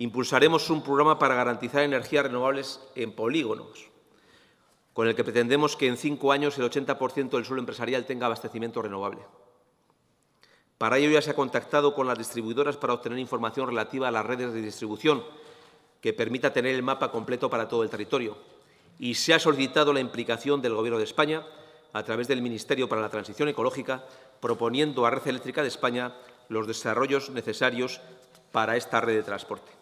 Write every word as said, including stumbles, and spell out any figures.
Impulsaremos un programa para garantizar energías renovables en polígonos, con el que pretendemos que en cinco años el ochenta por ciento del suelo empresarial tenga abastecimiento renovable. Para ello ya se ha contactado con las distribuidoras para obtener información relativa a las redes de distribución que permita tener el mapa completo para todo el territorio, y se ha solicitado la implicación del Gobierno de España a través del Ministerio para la Transición Ecológica, proponiendo a Red Eléctrica de España los desarrollos necesarios para esta red de transporte.